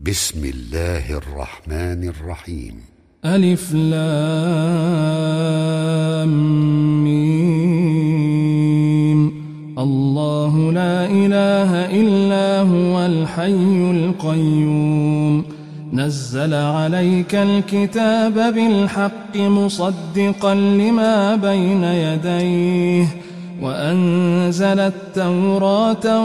بسم الله الرحمن الرحيم. ألف لام ميم. الله لا إله إلا هو الحي القيوم. نزل عليك الكتاب بالحق مصدقا لما بين يديه وأنزل التوراة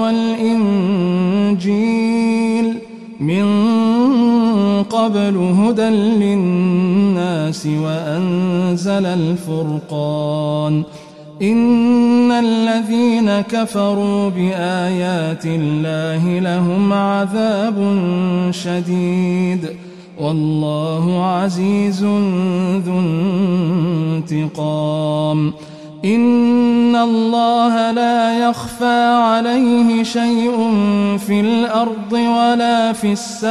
والإنجيل من قبل هدى للناس وأنزل الفرقان. إن الذين كفروا بآيات الله لهم عذاب شديد والله عزيز ذو انتقام. إن الله لا يخفى عليه شيء في الأرض ولا في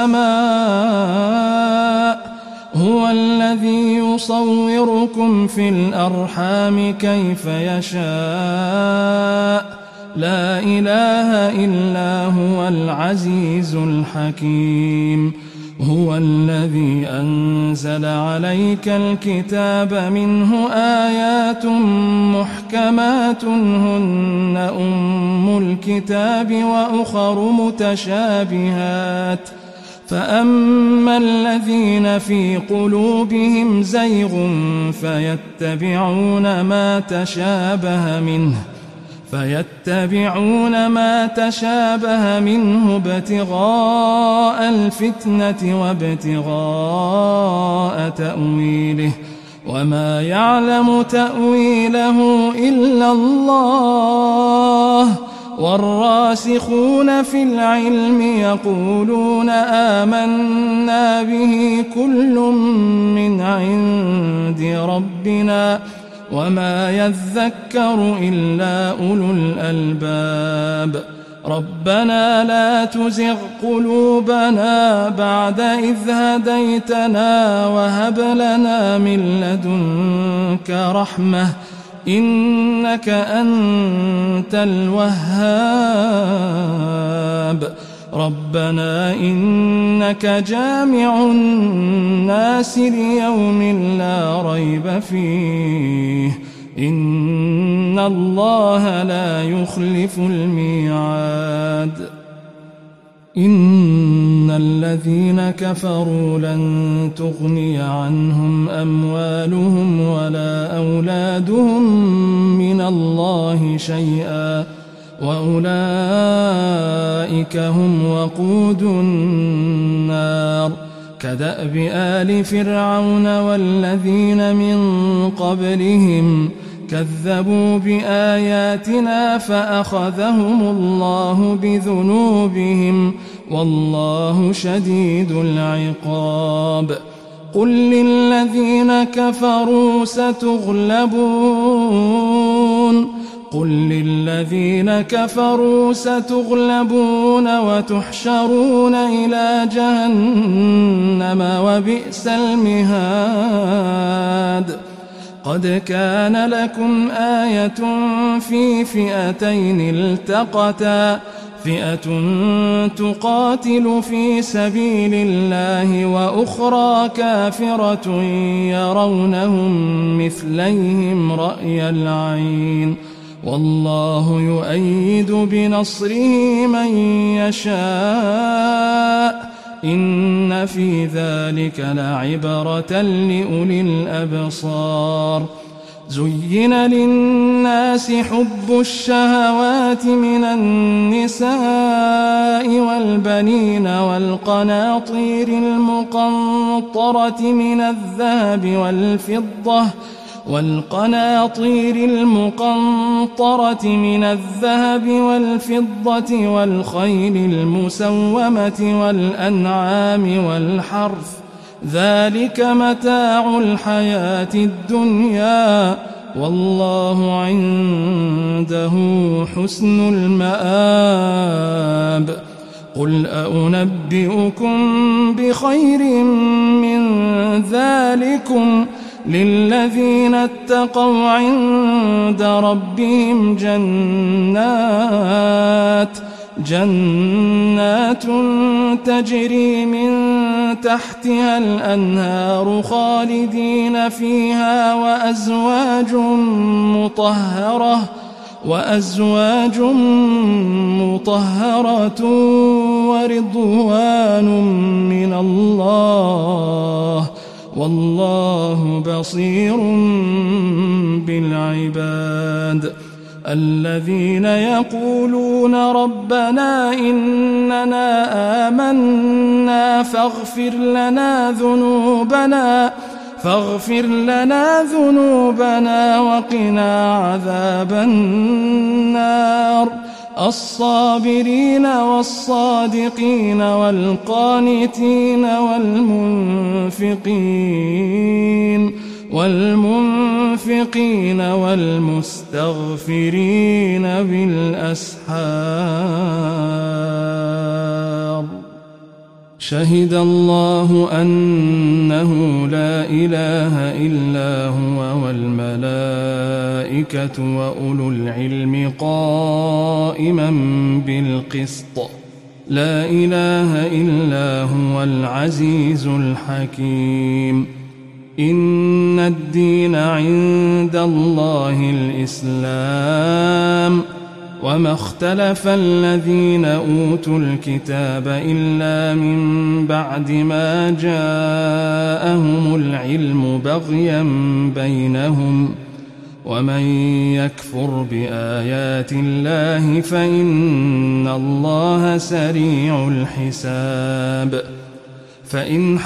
السماء. هو الذي يصوركم في الأرحام كيف يشاء. لا إله إلا هو العزيز الحكيم. هو الذي أنزل عليك الكتاب منه آيات محكمات هن أم الكتاب وأخر متشابهات. فأما الذين في قلوبهم زيغ فيتبعون ما تشابه منه ابتغاء الفتنة وابتغاء تأويله وما يعلم تأويله إلا الله. والراسخون في العلم يقولون آمنا به كل من عند ربنا وما يذكر إلا أولو الألباب. ربنا لا تزغ قلوبنا بعد إذ هديتنا وهب لنا من لدنك رحمة إنك أنت الوهاب. ربنا إنك جامع الناس ليوم لا ريب فيه إن الله لا يخلف الميعاد. إن الذين كفروا لن تغني عنهم أموالهم ولا أولادهم من الله شيئا وأولئك هم وقود النار. كدأب آل فرعون والذين من قبلهم كذبوا بآياتنا فأخذهم الله بذنوبهم والله شديد العقاب. قل للذين كفروا ستغلبون وتحشرون إلى جهنم وبئس المهاد. قد كان لكم آية في فئتين التقتا فئة تقاتل في سبيل الله وأخرى كافرة يرونهم مثليهم رأي العين والله يؤيد بنصره من يشاء إن في ذلك لعبرة لأولي الأبصار. زين للناس حب الشهوات من النساء والبنين والقناطير المقنطرة من الذهب والفضة والخيل المسومة والأنعام والحرث ذلك متاع الحياة الدنيا والله عنده حسن المآب. قل أنبئكم بخير من ذلكم للذين اتقوا عند ربهم جنات جنات تجري من تحتها الأنهار خالدين فيها وأزواج مطهرة ورضوان من الله والله بصير بالعباد. الذين يقولون ربنا إننا آمنا فاغفر لنا ذنوبنا وقنا عذاب النار. الصابرين والصادقين والقانتين والمنفقين والمستغفرين بالأسحار. شهد الله أنه لا إله إلا هو والملائكة وأولو العلم قائما بالقسط. لا إله إلا هو العزيز الحكيم. إن الدين عند الله الإسلام وما اختلف الذين أوتوا الكتاب إلا من بعد ما جاءهم العلم بغيا بينهم ومن يكفر بآيات الله فإن الله سريع الحساب. فإن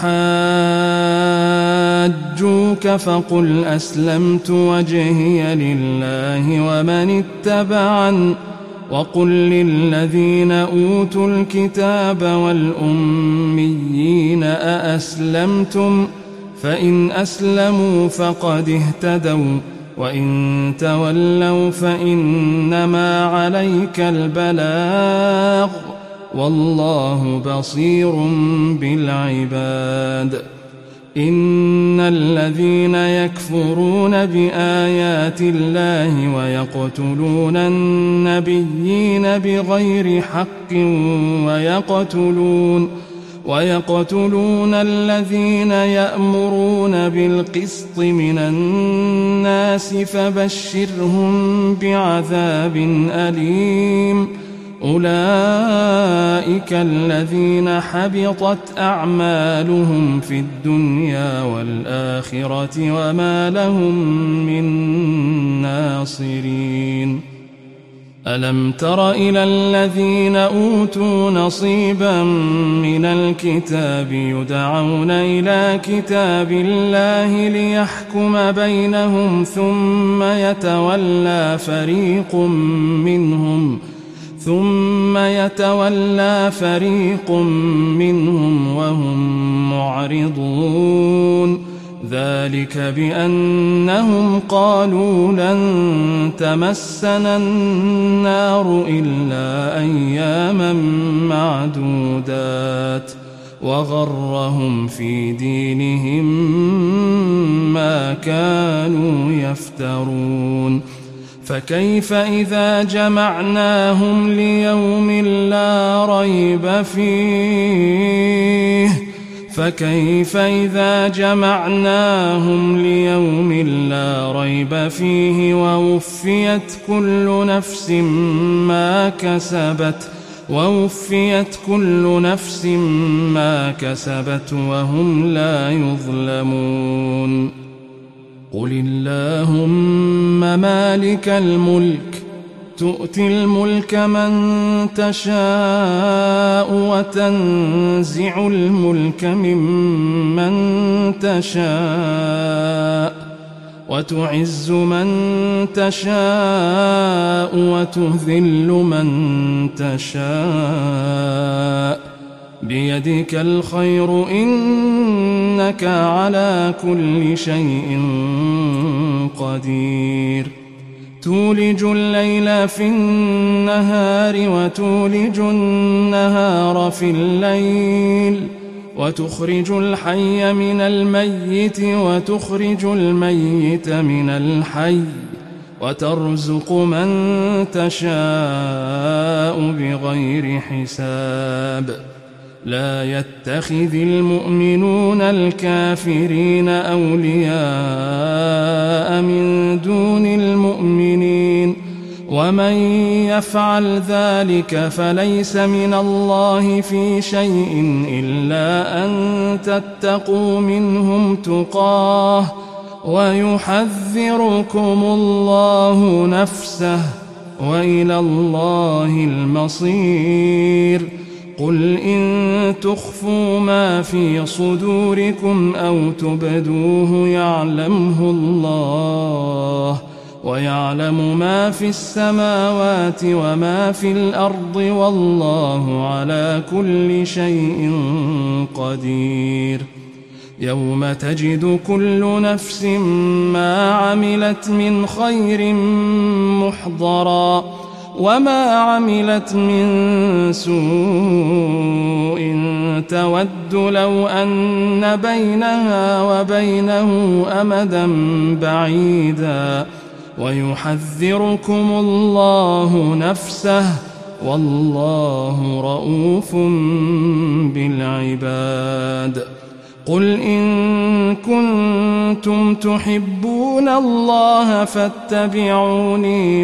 حاجوك فقل أسلمت وجهي لله ومن اتبعن وقل للذين أوتوا الكتاب والأميين أأسلمتم فإن أسلموا فقد اهتدوا وإن تولوا فإنما عليك البلاغ والله بصير بالعباد. إن الذين يكفرون بآيات الله ويقتلون النبيين بغير حق ويقتلون الذين يأمرون بالقسط من الناس فبشرهم بعذاب أليم. أولئك الذين حبطت أعمالهم في الدنيا والآخرة وما لهم من ناصرين. ألم تر إلى الذين أوتوا نصيبا من الكتاب يدعون إلى كتاب الله ليحكم بينهم ثم يتولى فريق منهم وهم معرضون. ذلك بأنهم قالوا لن تمسنا النار إلا أياما معدودات وغرهم في دينهم ما كانوا يفترون. فكيف إذا جمعناهم ليوم لا ريب فيه ووفيت كل نفس ما كسبت وهم لا يظلمون. قل اللهم مالك الملك تؤتي الملك من تشاء وتنزع الملك ممن تشاء وتعز من تشاء وتذل من تشاء بيدك الخير إنك على كل شيء قدير. تولج الليل في النهار وتولج النهار في الليل وتخرج الحي من الميت وتخرج الميت من الحي وترزق من تشاء بغير حساب لا يتخذ المؤمنون الكافرين أولياء من دون المؤمنين ومن يفعل ذلك فليس من الله في شيء إلا أن تتقوا منهم تقاه ويحذركم الله نفسه وإلى الله المصير قل إن تخفوا ما في صدوركم أو تبدوه يعلمه الله ويعلم ما في السماوات وما في الأرض والله على كل شيء قدير يوم تجد كل نفس ما عملت من خير محضرا وما عملت من سوء تود لو أن بينها وبينه أمدا بعيدا ويحذركم الله نفسه والله رؤوف بالعباد قل إن كنتم تحبون الله فاتبعوني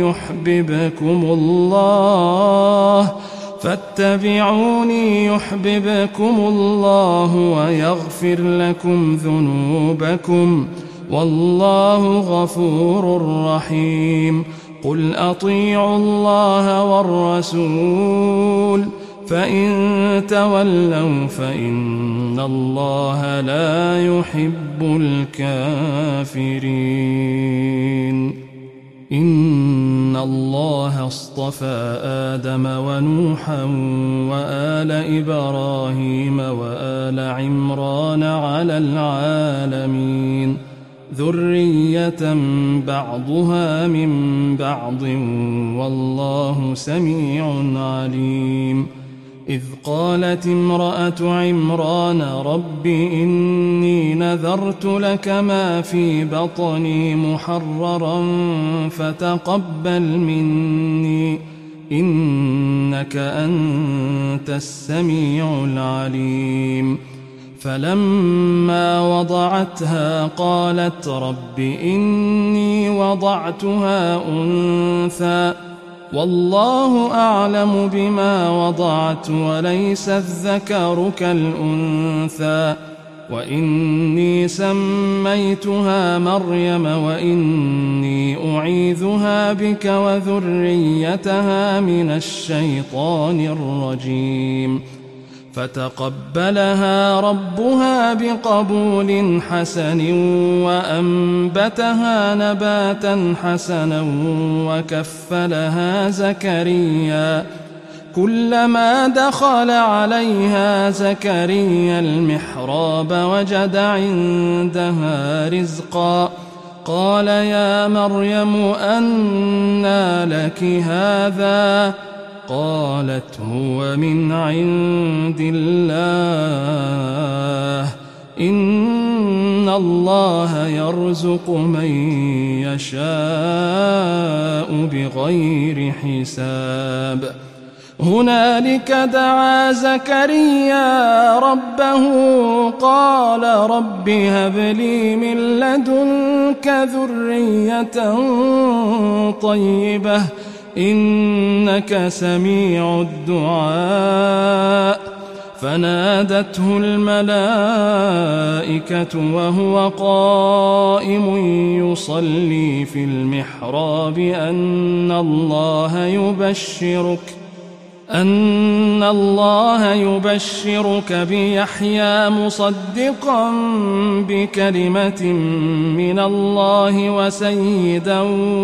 يحببكم الله ويغفر لكم ذنوبكم والله غفور رحيم قل أطيعوا الله والرسول فإن تولوا فإن الله لا يحب الكافرين إن الله اصطفى آدم ونوحا وآل إبراهيم وآل عمران على العالمين ذرية بعضها من بعض والله سميع عليم إذ قالت امرأة عمران رب إني نذرت لك ما في بطني محررا فتقبل مني إنك أنت السميع العليم فلما وضعتها قالت رب إني وضعتها أنثى والله أعلم بما وضعت وليس الذكر كالأنثى وإني سميتها مريم وإني أعيذها بك وذريتها من الشيطان الرجيم فتقبلها ربها بقبول حسن وأنبتها نباتا حسنا وكفلها زكريا كلما دخل عليها زكريا المحراب وجد عندها رزقا قال يا مريم أنى لك هذا قالت هو من عند الله إن الله يرزق من يشاء بغير حساب هنالك دعا زكريا ربه قال رب هب لي من لدنك ذرية طيبة إنك سميع الدعاء فنادته الملائكة وهو قائم يصلي في المحراب أن الله يبشرك بيحيى مصدقا بكلمة من الله وسيدا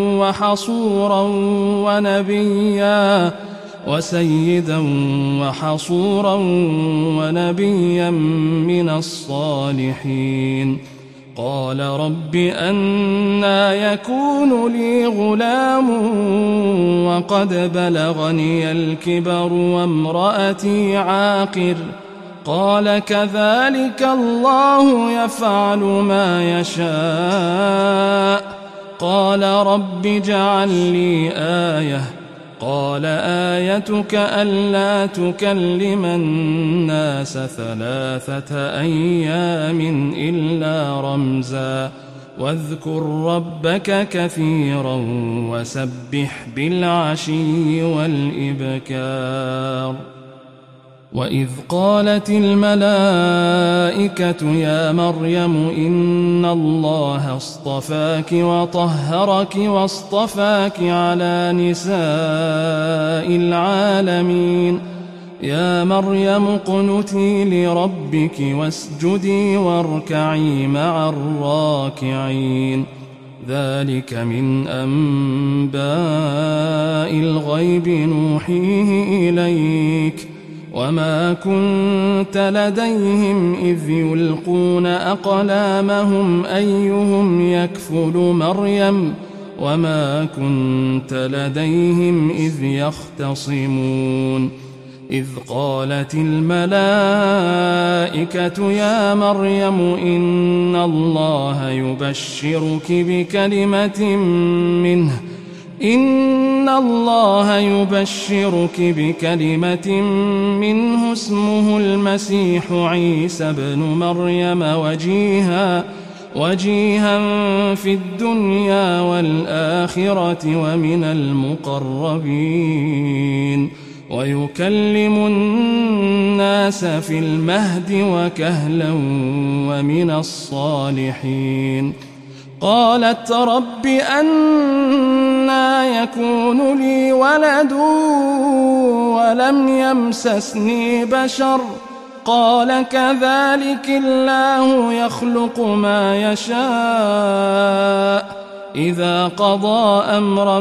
وحصورا ونبيا من الصالحين قال رب أنى يكون لي غلام وقد بلغني الكبر وامرأتي عاقر قال كذلك الله يفعل ما يشاء قال رب اجعل لي آية قال آيتك ألا تكلم الناس 3 أيام إلا رمزا واذكر ربك كثيرا وسبح بالعشي والإبكار. وإذ قالت الملائكة يا مريم إن الله اصطفاك وطهرك واصطفاك على نساء العالمين يا مريم اقنتي لربك واسجدي واركعي مع الراكعين ذلك من أنباء الغيب نوحيه إليك وما كنت لديهم إذ يلقون أقلامهم أيهم يكفل مريم وما كنت لديهم إذ يختصمون. إذ قالت الملائكة يا مريم إن الله يبشرك بكلمة منه اسمه المسيح عيسى بن مريم وجيها في الدنيا والآخرة ومن المقربين ويكلم الناس في المهد وكهلا ومن الصالحين. قالت رب أنى يكون لي ولد ولم يمسسني بشر قال كذلك الله يخلق ما يشاء إذا قضى أمرا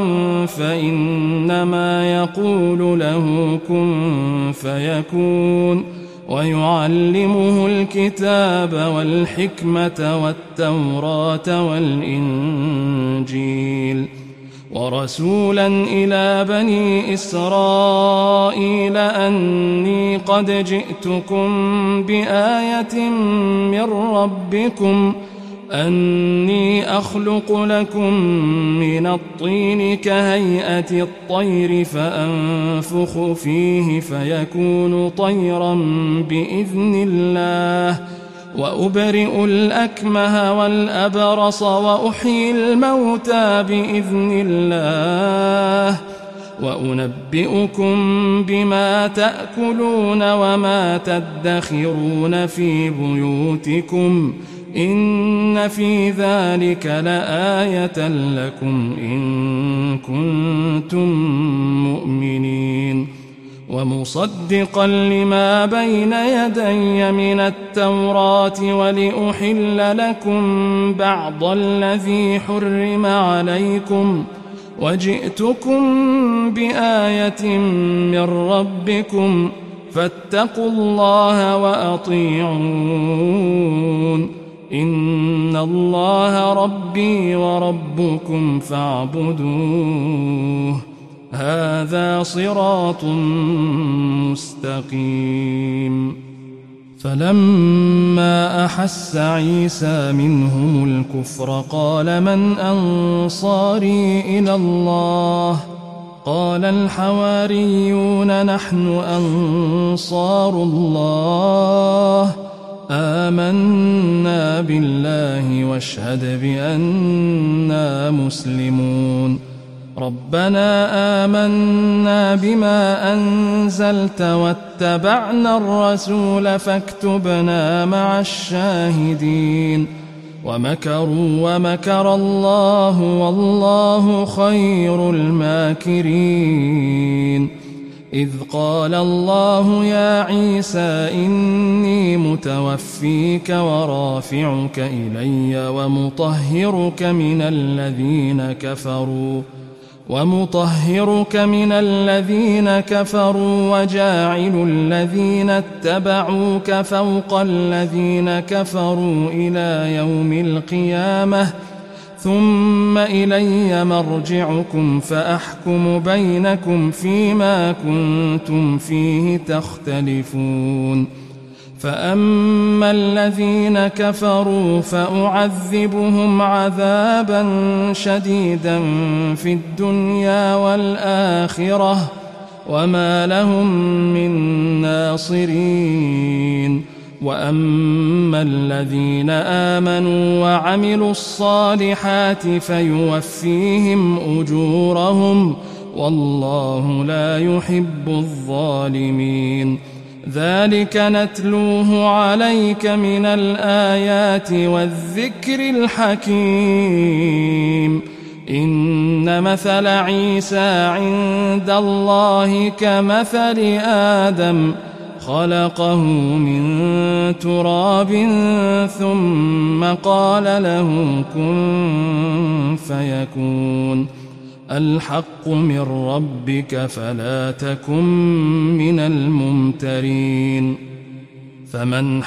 فإنما يقول له كن فيكون. ويعلمه الكتاب والحكمة والتوراة والإنجيل ورسولا إلى بني إسرائيل أني قد جئتكم بآية من ربكم أني أخلق لكم من الطين كهيئة الطير فأنفخ فيه فيكون طيرا بإذن الله وأبرئ الأكمه والأبرص وأحيي الموتى بإذن الله وأنبئكم بما تأكلون وما تدخرون في بيوتكم إن في ذلك لآية لكم إن كنتم مؤمنين. ومصدقا لما بين يدي من التوراة ولأحل لكم بعض الذي حرم عليكم وجئتكم بآية من ربكم فاتقوا الله وأطيعون إن الله ربي وربكم فاعبدوه هذا صراط مستقيم. فلما أحس عيسى منهم الكفر قال من أنصاري إلى الله قال الحواريون نحن أنصار الله آمنا بالله واشهد بأننا مسلمون. ربنا آمنا بما أنزلت واتبعنا الرسول فاكتبنا مع الشاهدين. ومكروا ومكر الله والله خير الماكرين. إذ قال الله يا عيسى إني متوفيك ورافعك إلي ومطهرك من الذين كفروا وجاعل الذين اتبعوك فوق الذين كفروا إلى يوم القيامة ثم إلي مرجعكم فأحكم بينكم فيما كنتم فيه تختلفون. فأما الذين كفروا فأعذبهم عذابا شديدا في الدنيا والآخرة وما لهم من ناصرين. وأما الذين آمنوا وعملوا الصالحات فيوفيهم أجورهم والله لا يحب الظالمين. ذلك نتلوه عليك من الآيات والذكر الحكيم. إن مثل عيسى عند الله كمثل آدم خلقه من تراب ثم قال له كن فيكون. الحق من ربك فلا تكن من الممترين. فمن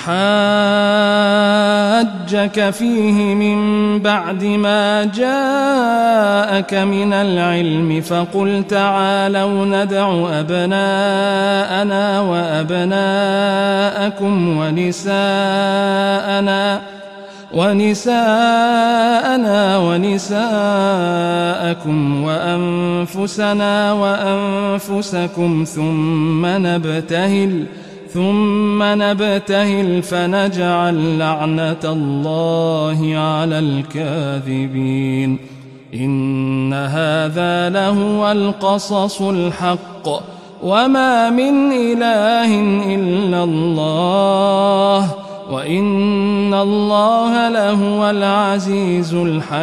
حاجك فيه من بعد ما جاءك من العلم فقل تعالوا ندع أبناءنا وأبناءكم ونساءكم وأنفسنا وأنفسكم ثم نبتهل فنجعل لعنة الله على الكاذبين. إن هذا لهو القصص الحق وما من إله إلا الله وإن الله لهو العزيز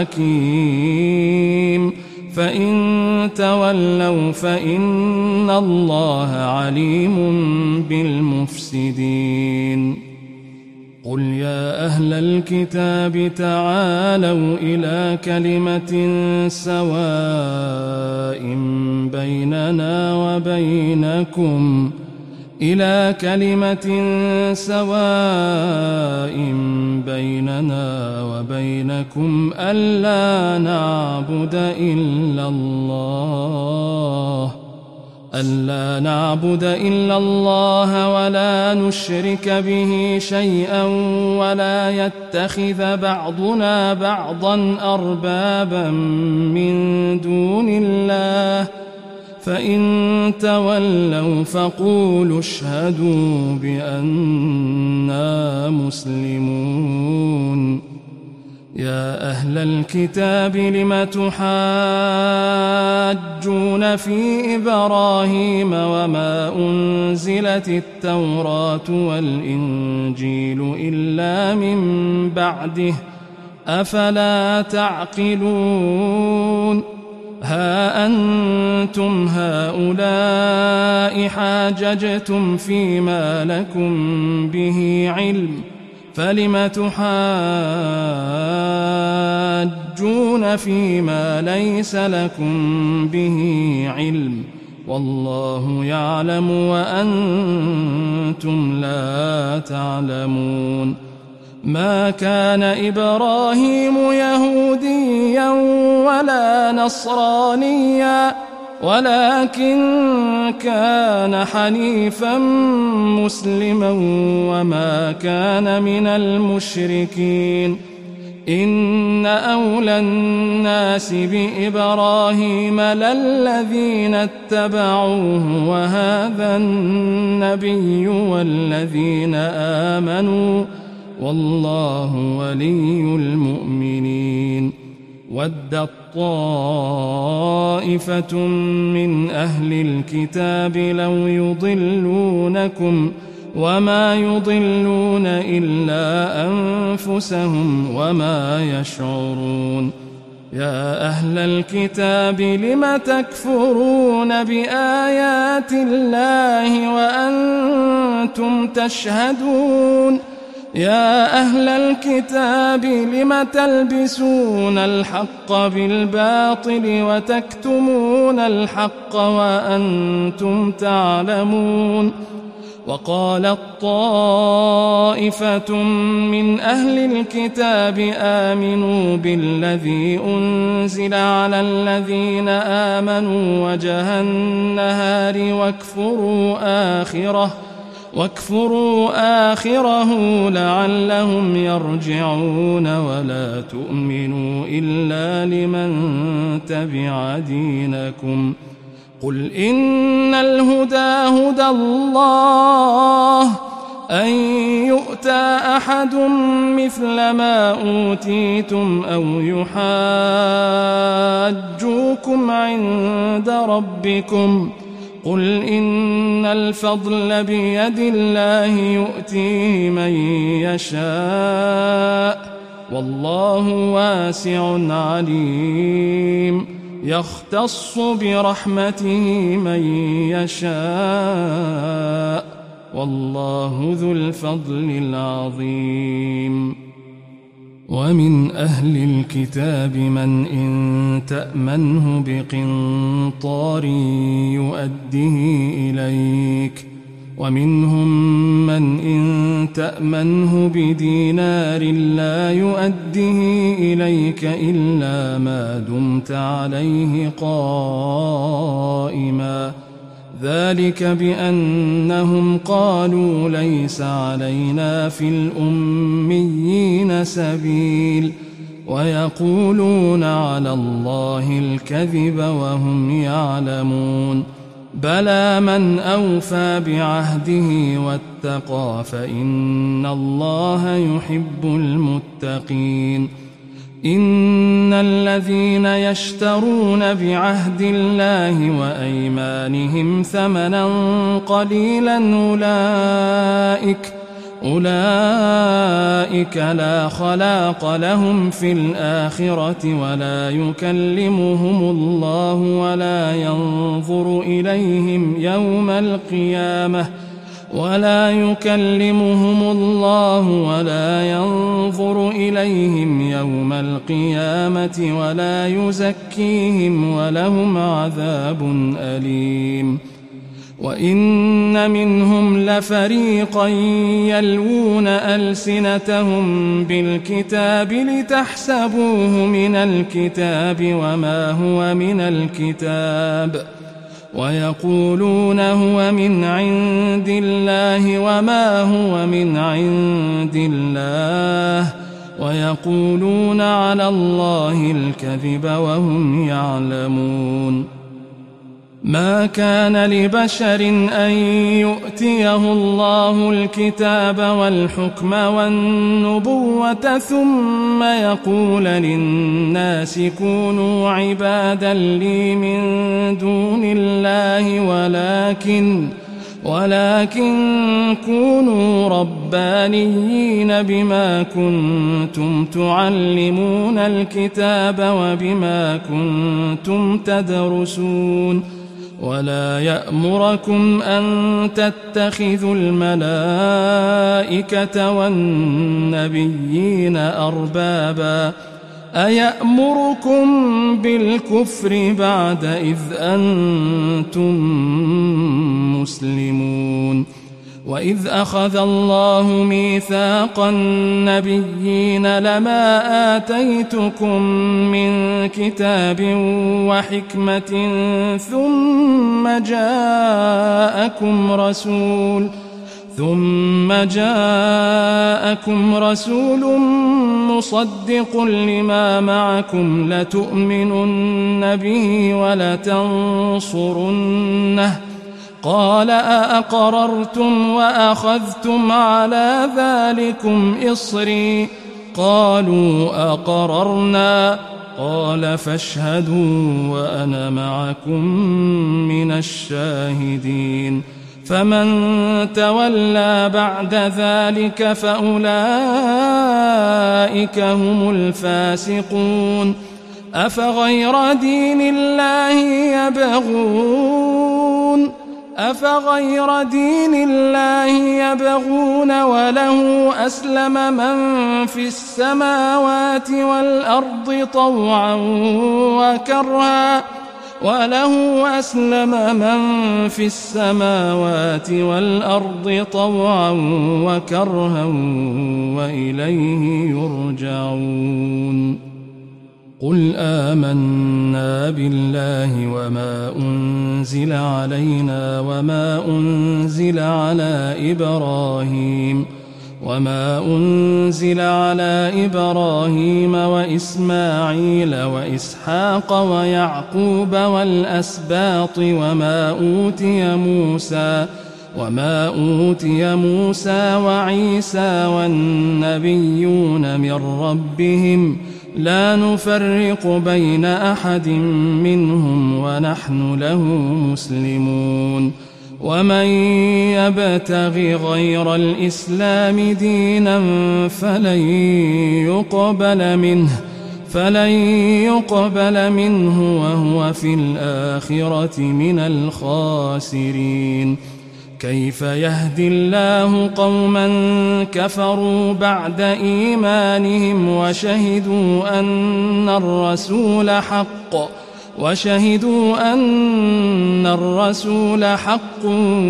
الحكيم. فإن تولوا فإن الله عليم بالمفسدين. قل يا أهل الكتاب تعالوا إلى كلمة سواء بيننا وبينكم ألا نعبد إلا الله ولا نشرك به شيئا ولا يتخذ بعضنا بعضا أربابا من دون الله. فإن تولوا فقولوا اشهدوا بأننا مسلمون. يا أهل الكتاب لم تحاجون في إبراهيم وما أنزلت التوراة والإنجيل إلا من بعده أفلا تعقلون. ها أنتم هؤلاء حاججتم فيما لكم به علم فلم تحاجون فيما ليس لكم به علم والله يعلم وأنتم لا تعلمون. ما كان إبراهيم يهوديا ولا نصرانيا ولكن كان حنيفا مسلما وما كان من المشركين. إن أولى الناس بإبراهيم للذين اتبعوه وهذا النبي والذين آمنوا والله ولي المؤمنين. ودت طائفة من أهل الكتاب لو يضلونكم وما يضلون إلا أنفسهم وما يشعرون. يا أهل الكتاب لم تكفرون بآيات الله وأنتم تشهدون. يا أهل الكتاب لم تلبسون الحق بالباطل وتكتمون الحق وأنتم تعلمون. وقالت طائفة من أهل الكتاب آمنوا بالذي أنزل على الذين آمنوا وجه النهار واكفروا آخره لعلهم يرجعون ولا تؤمنوا إلا لمن تبع دينكم قل إن الهدى هدى الله أن يؤتى أحد مثل ما أوتيتم أو يحاجوكم عند ربكم قل إن الفضل بيد الله يؤتيه من يشاء والله واسع عليم يختص برحمته من يشاء والله ذو الفضل العظيم ومن أهل الكتاب من إن تأمنه بقنطار يؤده إليك ومنهم من إن تأمنه بدينار لا يؤده إليك إلا ما دمت عليه قائما ذلك بأنهم قالوا ليس علينا في الأميين سبيل ويقولون على الله الكذب وهم يعلمون بلى من أوفى بعهده واتقى فإن الله يحب المتقين إن الذين يشترون بعهد الله وأيمانهم ثمنا قليلا أولئك لا خلاق لهم في الآخرة ولا يكلمهم الله ولا ينظر إليهم يوم القيامة ولا يزكيهم ولهم عذاب أليم وإن منهم لفريقا يلوون ألسنتهم بالكتاب لتحسبوه من الكتاب وما هو من الكتاب ويقولون هو من عند الله وما هو من عند الله ويقولون على الله الكذب وهم يعلمون ما كان لبشر أن يؤتيه الله الكتاب والحكم والنبوة ثم يقول للناس كونوا عبادا لي من دون الله ولكن كونوا ربانيين بما كنتم تعلمون الكتاب وبما كنتم تدرسون ولا يأمركم أن تتخذوا الملائكة والنبيين أربابا أيأمركم بالكفر بعد إذ أنتم مسلمون وإذ أخذ الله ميثاق النبيين لما آتيتكم من كتاب وحكمة ثم جاءكم رسول مصدق لما معكم لتؤمنن به ولتنصرنه قال أأقررتم وأخذتم على ذلكم إصري قالوا أقررنا قال فاشهدوا وأنا معكم من الشاهدين فمن تولى بعد ذلك فأولئك هم الفاسقون أفغير دين الله يبغون وله أسلم من في السماوات والأرض طوعا وكرها وإليه يرجعون قل آمنا بالله وما أنزل علينا وما أنزل أنزل على إبراهيم وإسماعيل وإسحاق ويعقوب والأسباط وما أوتي موسى وعيسى والنبيون من ربهم لا نفرق بين أحد منهم ونحن له مسلمون. ومن يبتغ غير الإسلام دينا فلن يقبل منه وهو في الآخرة من الخاسرين. كيف يهدي الله قوما كفروا بعد إيمانهم وشهدوا أن الرسول حق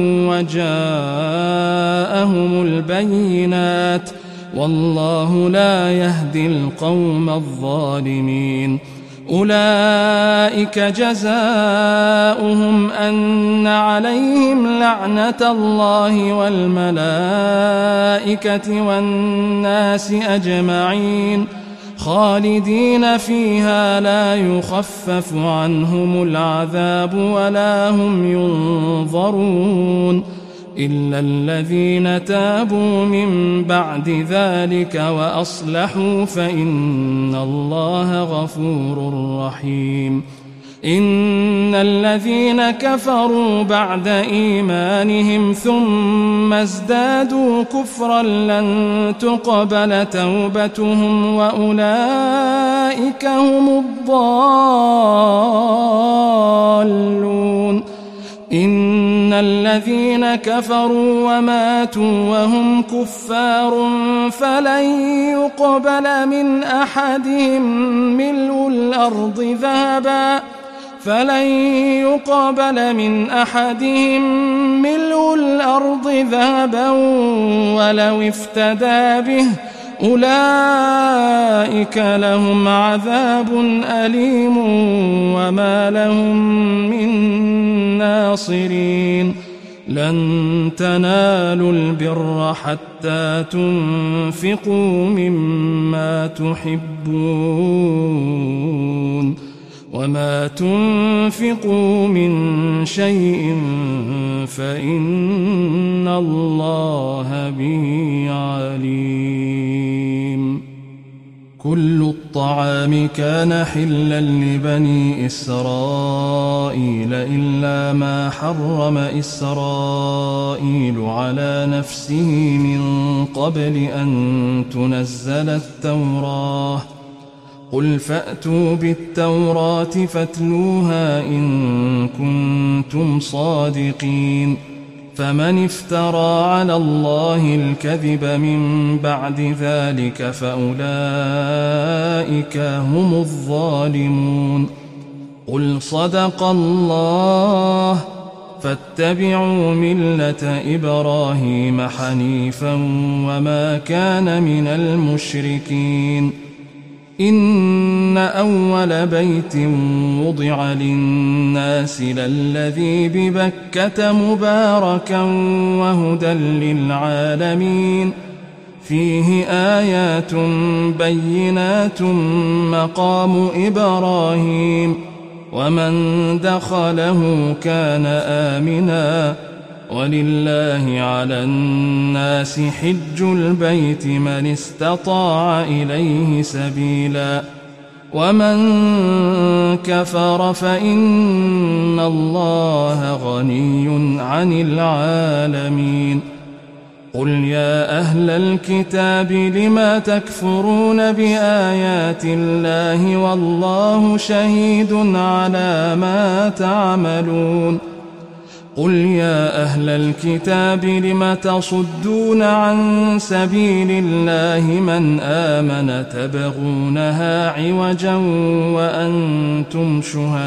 وجاءهم البينات والله لا يهدي القوم الظالمين. أولئك جزاؤهم أن عليهم لعنة الله والملائكة والناس أجمعين خالدين فيها لا يخفف عنهم العذاب ولا هم ينظرون إلا الذين تابوا من بعد ذلك وأصلحوا فإن الله غفور رحيم. إن الذين كفروا بعد إيمانهم ثم ازدادوا كفرا لن تقبل توبتهم وأولئك هم الضالون. إن الذين كفروا وماتوا وهم كفار فلن يقبل من أحدهم ملء الأرض ذهبا ولو افتدى به أولئك لهم عذاب أليم وما لهم من ناصرين. لن تنالوا البر حتى تنفقوا مما تحبون وما تنفقوا من شيء فإن الله به عليم. كل الطعام كان حلا لبني إسرائيل إلا ما حرم إسرائيل على نفسه من قبل أن تنزل التوراة. قل فأتوا بالتوراة فاتلوها إن كنتم صادقين. فمن افترى على الله الكذب من بعد ذلك فأولئك هم الظالمون. قل صدق الله فاتبعوا ملة إبراهيم حنيفا وما كان من المشركين. إن أول بيت وضع للناس للذي ببكة مباركا وهدى للعالمين فيه آيات بينات مقام إبراهيم ومن دخله كان آمنا ولله على الناس حج البيت من استطاع إليه سبيلا ومن كفر فإن الله غني عن العالمين. قل يا أهل الكتاب لم تكفرون بآيات الله والله شهيد على ما تعملون. قل يا أهل الكتاب لم تصدون عن سبيل الله من آمن تبغونها عوجا وأنتم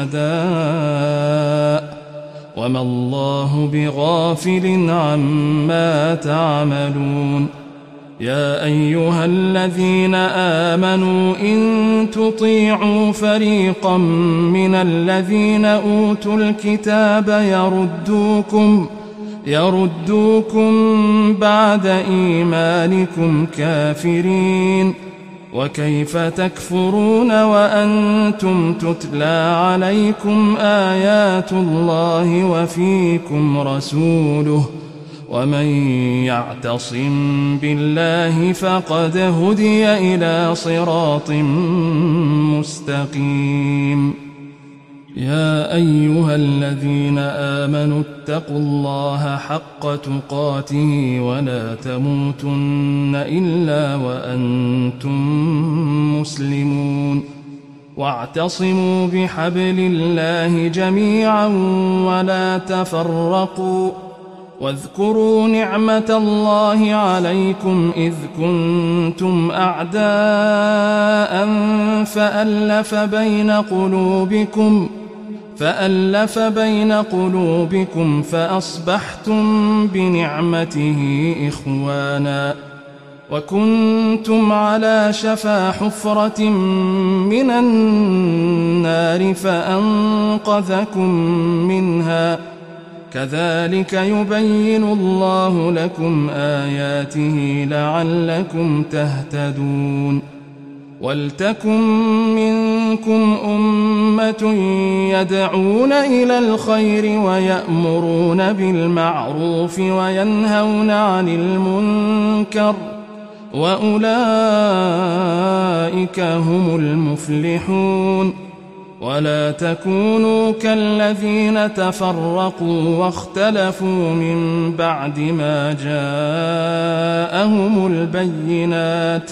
شهداء وما الله بغافل عما تعملون. يا أيها الذين آمنوا إن تطيعوا فريقا من الذين أوتوا الكتاب يردوكم بعد إيمانكم كافرين. وكيف تكفرون وأنتم تتلى عليكم آيات الله وفيكم رسوله؟ ومن يعتصم بالله فقد هدي إلى صراط مستقيم. يا أيها الذين آمنوا اتقوا الله حق تقاته ولا تموتن إلا وأنتم مسلمون. واعتصموا بحبل الله جميعا ولا تفرقوا. واذكروا نعمة الله عليكم إذ كنتم أعداء فألف بين قلوبكم فأصبحتم بنعمته إخوانا. وكنتم على شفا حفرة من النار فأنقذكم منها. كذلك يبين الله لكم آياته لعلكم تهتدون. ولتكن منكم أمة يدعون إلى الخير ويأمرون بالمعروف وينهون عن المنكر وأولئك هم المفلحون. ولا تكونوا كالذين تفرقوا واختلفوا من بعد ما جاءهم البينات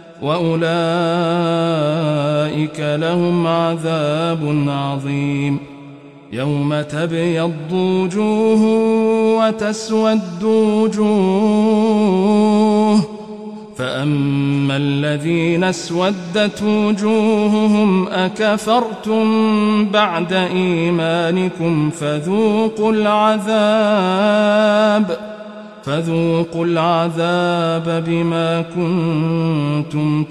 وأولئك لهم عذاب عظيم. يوم تبيض وجوه وتسود وجوه، فأما الذين اسودت وجوههم أكفرتم بعد إيمانكم فذوقوا العذاب بما كنتم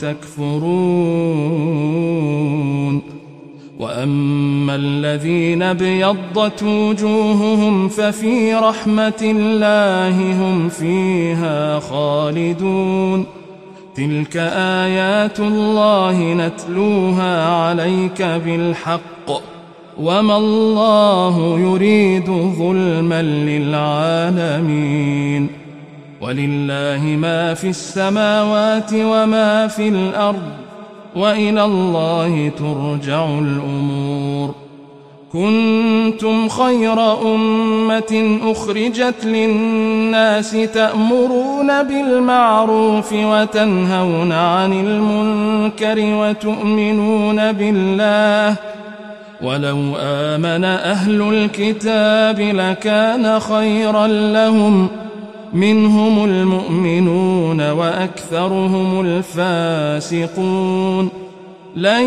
تكفرون. وأما الذين ابيضت وجوههم ففي رحمة الله هم فيها خالدون. تلك آيات الله نتلوها عليك بالحق وما الله يريد ظلما للعالمين. ولله ما في السماوات وما في الأرض وإلى الله ترجع الأمور. كنتم خير أمة أخرجت للناس تأمرون بالمعروف وتنهون عن المنكر وتؤمنون بالله. ولو آمن أهل الكتاب لكان خيرا لهم، منهم المؤمنون وأكثرهم الفاسقون. لن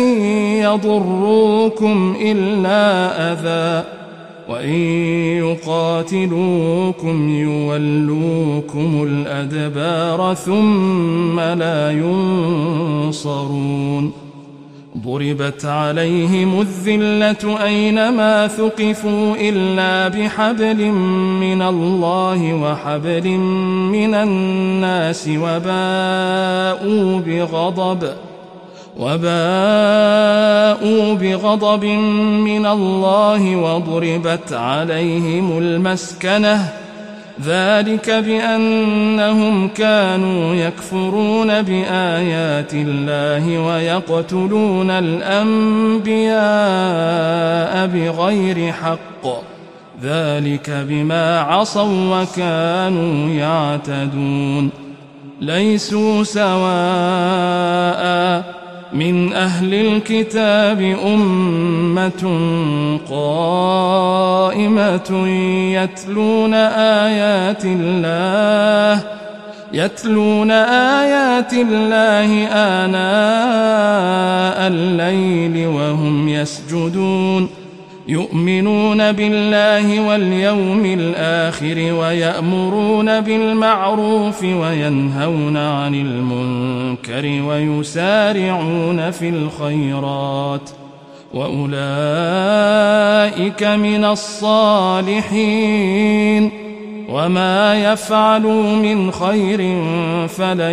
يضروكم إلا أذى، وإن يقاتلوكم يولوكم الأدبار ثم لا ينصرون. ضربت عليهم الذلة أينما ثقفوا إلا بحبل من الله وحبل من الناس وباءوا بغضب من الله وضربت عليهم المسكنة. ذلك بأنهم كانوا يكفرون بآيات الله ويقتلون الأنبياء بغير حق. ذلك بما عصوا وكانوا يعتدون. ليسوا سواء من أهل الكتاب أمة قائمة يتلون آيات الله آناء الليل وهم يسجدون. يؤمنون بالله واليوم الآخر ويأمرون بالمعروف وينهون عن المنكر ويسارعون في الخيرات وأولئك من الصالحين. وما يفعلوا من خير فلن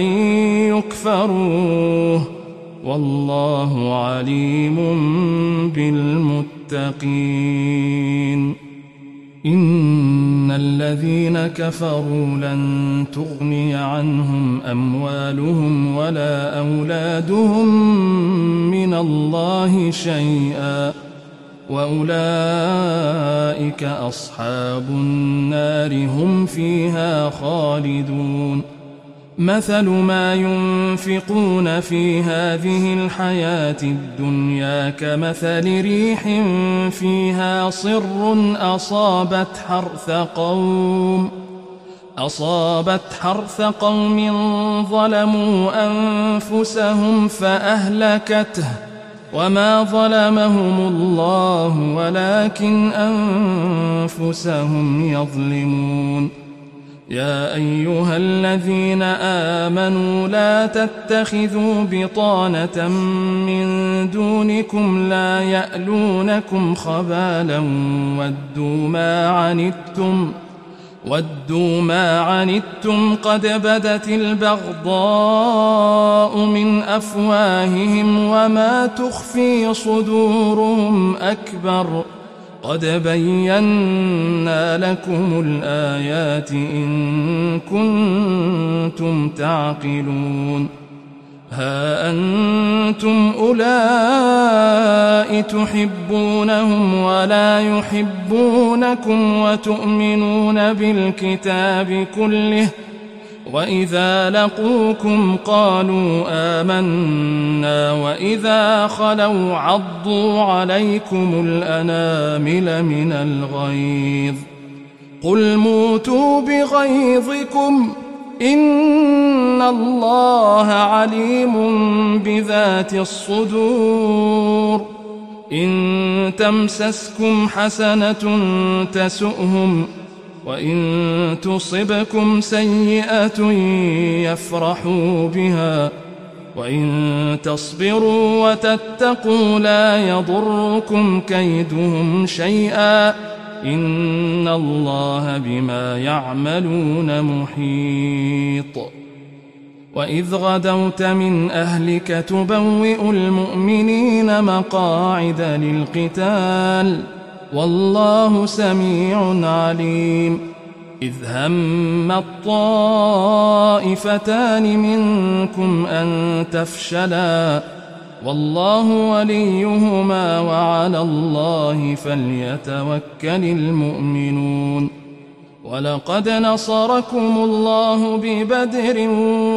يكفروه والله عليم بالمتقين. إن الذين كفروا لن تغني عنهم أموالهم ولا أولادهم من الله شيئا وأولئك أصحاب النار هم فيها خالدون. مثل ما ينفقون في هذه الحياة الدنيا كمثل ريح فيها صر أصابت حرث قوم ظلموا أنفسهم فأهلكته وما ظلمهم الله ولكن أنفسهم يظلمون. يا أيها الذين آمنوا لا تتخذوا بطانة من دونكم لا يألونكم خبالا ودوا ما عنتم قد بدت البغضاء من أفواههم وما تخفي صدورهم أكبر قد بينا لكم الآيات إن كنتم تعقلون. ها أنتم أولئك تحبونهم ولا يحبونكم وتؤمنون بالكتاب كله وإذا لقوكم قالوا آمنا وإذا خلوا عضوا عليكم الأنامل من الغيظ قل موتوا بغيظكم إن الله عليم بذات الصدور. إن تمسسكم حسنة تسؤهم وإن تصبكم سيئة يفرحوا بها وإن تصبروا وتتقوا لا يضركم كيدهم شيئا إن الله بما يعملون محيط. وإذ غدوت من أهلك تبوئ المؤمنين مقاعد للقتال والله سميع عليم. إذ هم الطائفتان منكم أن تفشلا والله وليهما وعلى الله فليتوكل المؤمنون. ولقد نصركم الله ببدر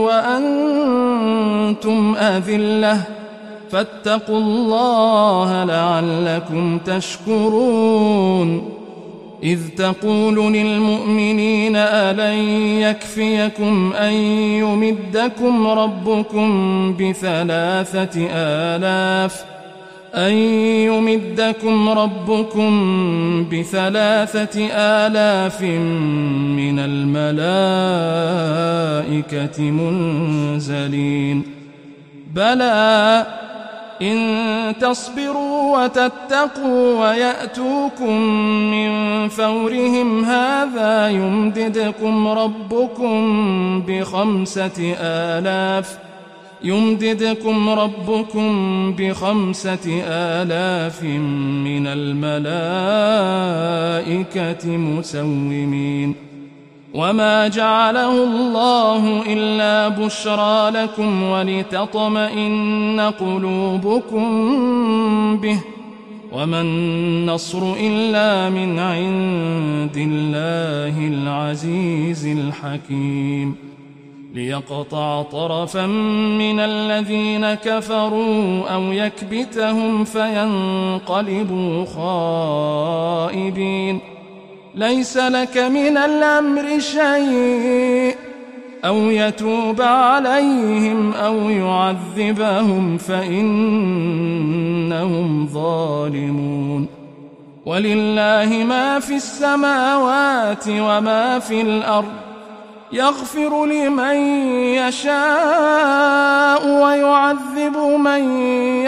وأنتم أذلة فاتقوا الله لعلكم تشكرون. إذ تقول للمؤمنين ألن يكفيكم أن يمدكم ربكم ب3,000 من الملائكة منزلين بلى إن تصبروا وتتقوا ويأتوكم من فورهم هذا يمددكم ربكم ب5,000 من الملائكة مسومين. وما جعله الله إلا بشرى لكم ولتطمئن قلوبكم به وما النصر إلا من عند الله العزيز الحكيم. ليقطع طرفا من الذين كفروا أو يكبتهم فينقلبوا خائبين. ليس لك من الأمر شيء أو يتوب عليهم أو يعذبهم فإنهم ظالمون. ولله ما في السماوات وما في الأرض يغفر لمن يشاء ويعذب من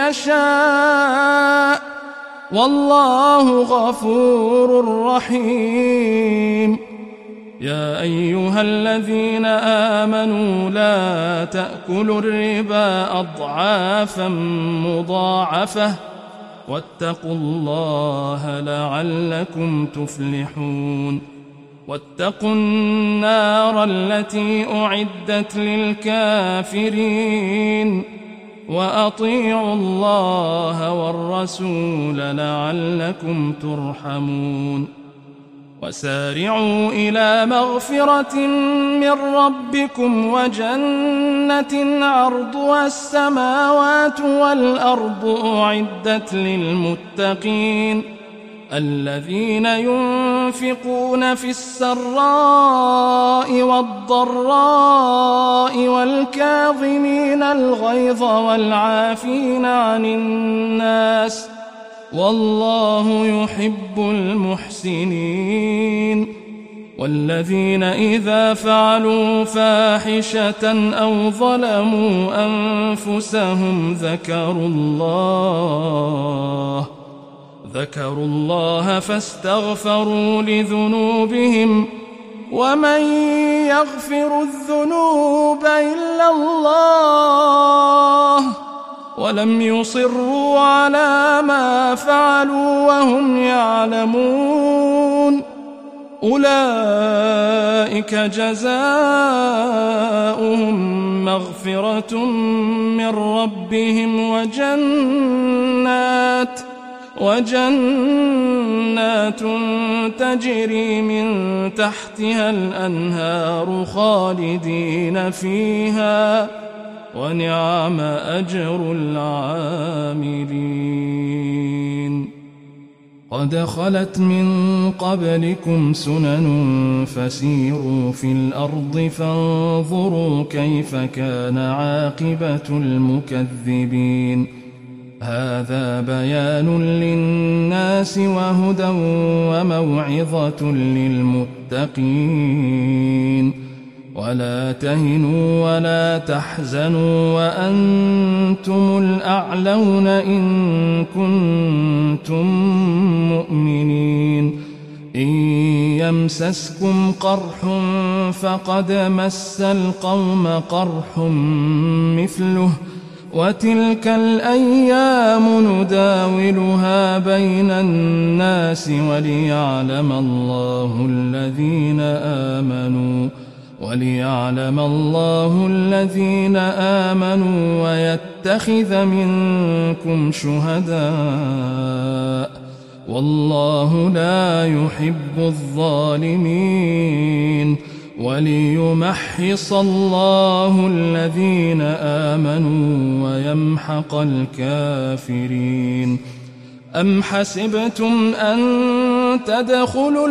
يشاء والله غفور رحيم. يا أيها الذين آمنوا لا تأكلوا الربا أضعافا مضاعفة واتقوا الله لعلكم تفلحون واتقوا النار التي أعدت للكافرين وأطيعوا الله والرسول لعلكم ترحمون وسارعوا إلى مغفرة من ربكم وجنة عرضها السماوات والأرض أعدت للمتقين الذين ينفقون في السراء والضراء والكاظمين الغيظ والعافين عن الناس والله يحب المحسنين والذين إذا فعلوا فاحشة أو ظلموا أنفسهم ذكروا الله فاستغفروا لذنوبهم ومن يغفر الذنوب إلا الله ولم يصروا على ما فعلوا وهم يعلمون أولئك جزاؤهم مغفرة من ربهم وجنات تجري من تحتها الأنهار خالدين فيها ونعم أجر العاملين قد خلت من قبلكم سنن فسيروا في الأرض فانظروا كيف كان عاقبة المكذبين هذا بيان للناس وهدى وموعظة للمتقين ولا تهنوا ولا تحزنوا وأنتم الأعلون إن كنتم مؤمنين إن يمسسكم قرح فقد مس القوم قرح مثله وتلك الأيام نداولها بين الناس وليعلم الله الذين آمنوا ويتخذ منكم شهداء والله لا يحب الظالمين وليمحص الله الذين آمنوا ويمحق الكافرين أم حسبتم أن تدخلوا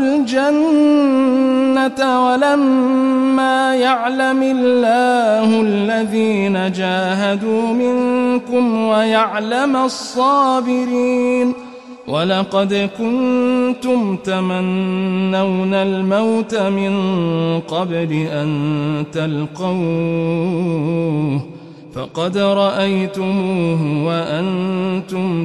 الجنة ولما يعلم الله الذين جاهدوا منكم ويعلم الصابرين ولقد كنتم تمنون الموت من قبل أن تلقوه فقد رأيتموه وأنتم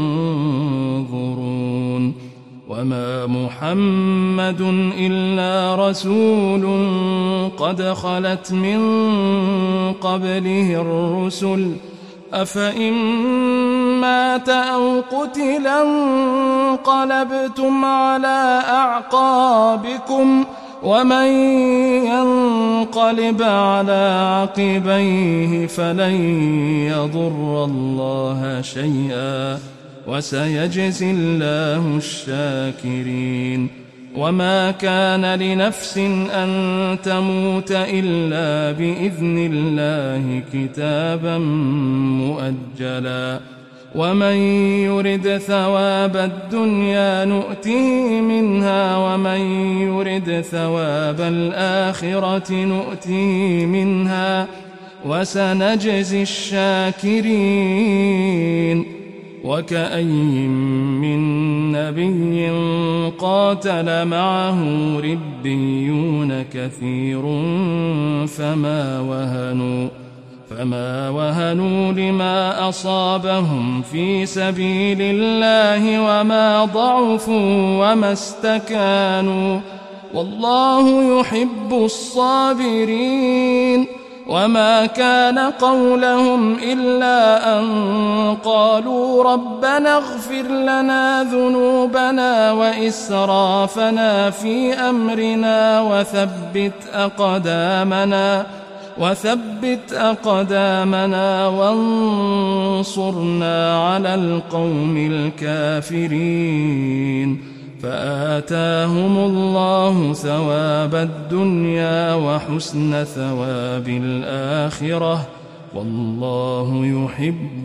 تنظرون وما محمد إلا رسول قد خلت من قبله الرسل أفإن مات أو قتلا انقلبتم على أعقابكم ومن ينقلب على عقبيه فلن يضر الله شيئا وسيجزي الله الشاكرين وما كان لنفس أن تموت إلا بإذن الله كتابا مؤجلا ومن يرد ثواب الدنيا نؤته منها ومن يرد ثواب الآخرة نؤته منها وسنجزي الشاكرين وكأي من نبي قاتل معه ربيون كثير فما وهنوا لما أصابهم في سبيل الله وما ضعفوا وما استكانوا والله يحب الصابرين. وما كان قولهم إلا أن قالوا ربنا اغفر لنا ذنوبنا وإسرافنا في أمرنا وثبت أقدامنا وانصرنا على القوم الكافرين. فآتاهم الله ثواب الدنيا وحسن ثواب الآخرة، والله يحب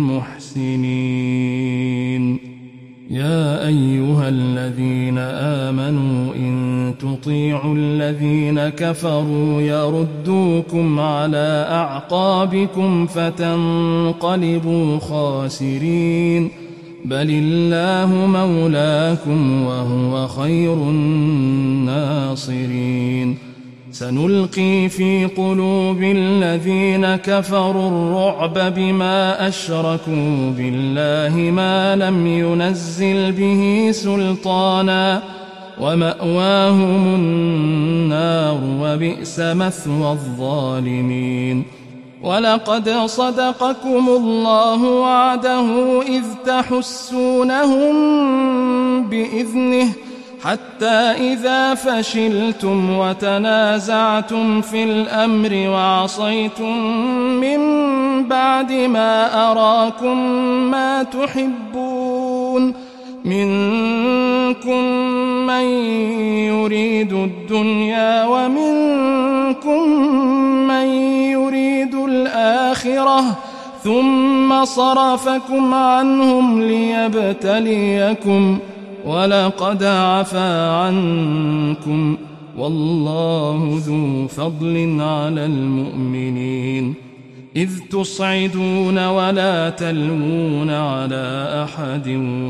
المحسنين. يا أيها الذين آمنوا إن تطيعوا الذين كفروا يردوكم على أعقابكم فتنقلبوا خاسرين. بل الله مولاكم وهو خير الناصرين. سنلقي في قلوب الذين كفروا الرعب بما أشركوا بالله ما لم ينزل به سلطانا، ومأواهم النار وبئس مثوى الظالمين. ولقد صدقكم الله وعده إذ تحسونهم بإذنه حتى إذا فشلتم وتنازعتم في الأمر وعصيتم من بعد ما أراكم ما تحبون منكم من يريد الدنيا ومنكم من يريد الآخرة ثم صرفكم عنهم ليبتليكم ولقد عفا عنكم والله ذو فضل على المؤمنين. إذ تصعدون ولا تلوون على أحد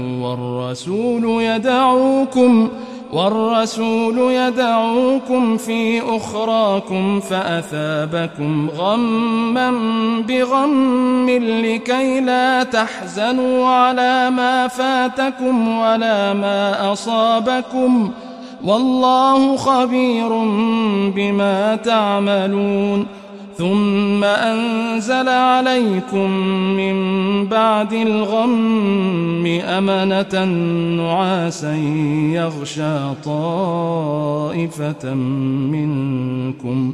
والرسول يدعوكم في أخراكم فأثابكم غما بغم لكي لا تحزنوا على ما فاتكم ولا ما أصابكم والله خبير بما تعملون. ثم أنزل عليكم من بعد الغم أمنة نعاسا يغشى طائفة منكم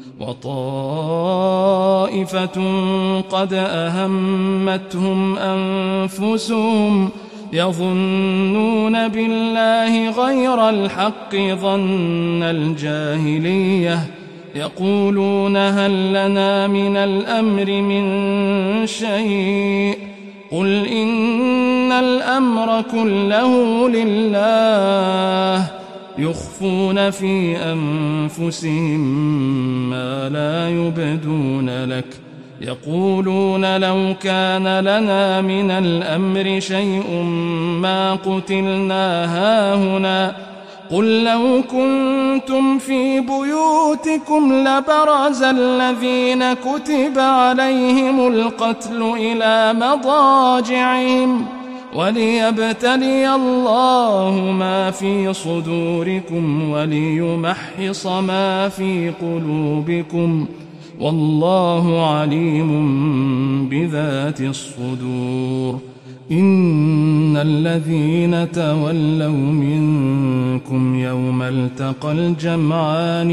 وطائفة قد أهمتهم أنفسهم يظنون بالله غير الحق ظن الجاهلية يقولون هل لنا من الأمر من شيء قل إن الأمر كله لله يخفون في أنفسهم ما لا يبدون لك يقولون لو كان لنا من الأمر شيء ما قتلنا هاهنا قل لو كنتم في بيوتكم لبرز الذين كتب عليهم القتل إلى مضاجعهم وليبتلي الله ما في صدوركم وليمحص ما في قلوبكم والله عليم بذات الصدور. إن الذين تولوا منكم يوم التقى الجمعان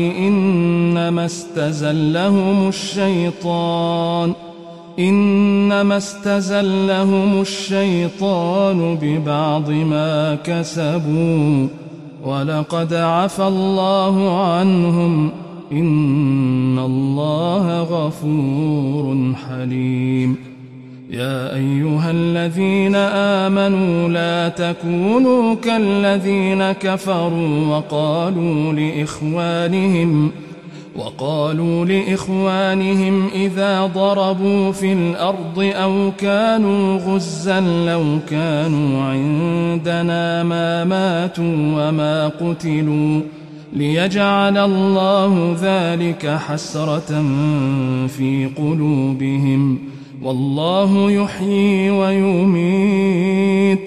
إنما استزلهم الشيطان ببعض ما كسبوا ولقد عفى الله عنهم إن الله غفور حليم. يا أيها الذين آمنوا لا تكونوا كالذين كفروا وقالوا لإخوانهم إذا ضربوا في الأرض أو كانوا غزا لو كانوا عندنا ما ماتوا وما قتلوا ليجعل الله ذلك حسرة في قلوبهم والله يحيي ويميت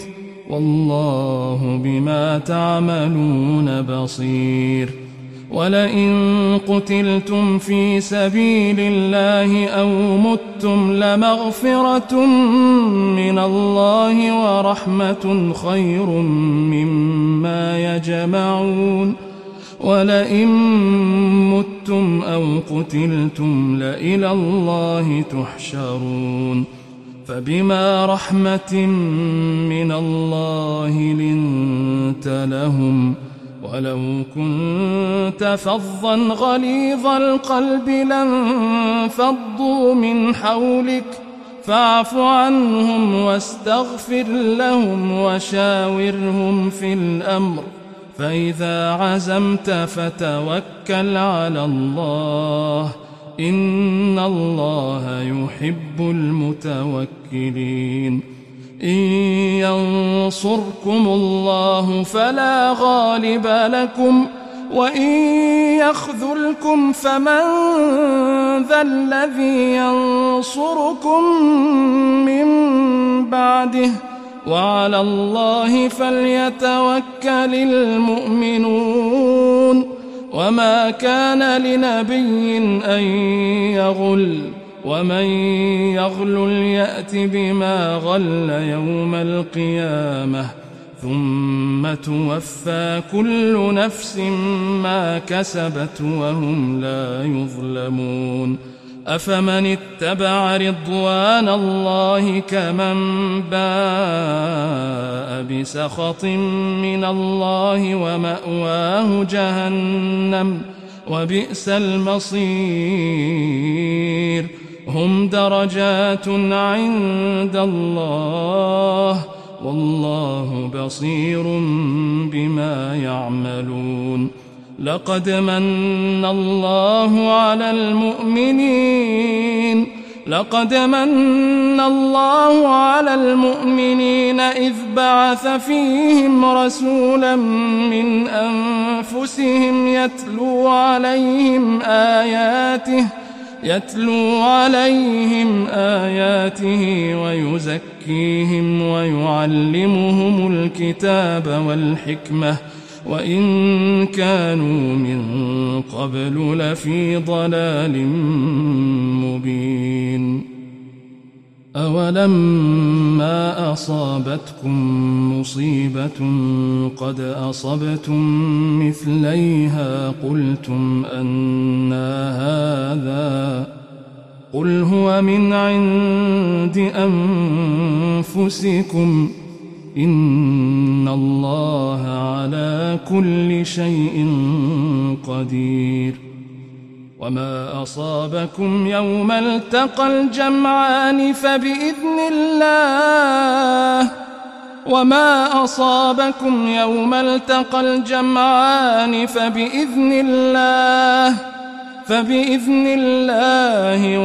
والله بما تعملون بصير. ولئن قتلتم في سبيل الله أو متم لمغفرة من الله ورحمة خير مما يجمعون. ولئن متم أو قتلتم لإلى الله تحشرون. فبما رحمة من الله لنت لهم، ولو كنت فظا غليظ القلب لانفضوا من حولك فاعف عنهم واستغفر لهم وشاورهم في الأمر، فإذا عزمت فتوكل على الله، إن الله يحب المتوكلين. إن ينصركم الله فلا غالب لكم، وإن يخذلكم فمن ذا الذي ينصركم من بعده، وعلى الله فليتوكل المؤمنون. وما كان لنبي أن يغل، ومن يغل يأت بما غل يوم القيامة، ثم توفى كل نفس ما كسبت وهم لا يظلمون. أفمن اتبع رضوان الله كمن باء بسخط من الله ومأواه جهنم وبئس المصير. هم درجات عند الله، والله بصير بما يعملون. لقد من الله على المؤمنين إذ بعث فيهم رسولا من أنفسهم يتلو عليهم آياته ويزكيهم ويعلمهم الكتاب والحكمة وإن كانوا من قبل لفي ضلال مبين. أولما أصابتكم مصيبة قد أصبتم مثليها قلتم أنى هذا، قل هو من عند أنفسكم إن الله على كل شيء قدير. وما أصابكم يوم التقى الجمعان فبإذن الله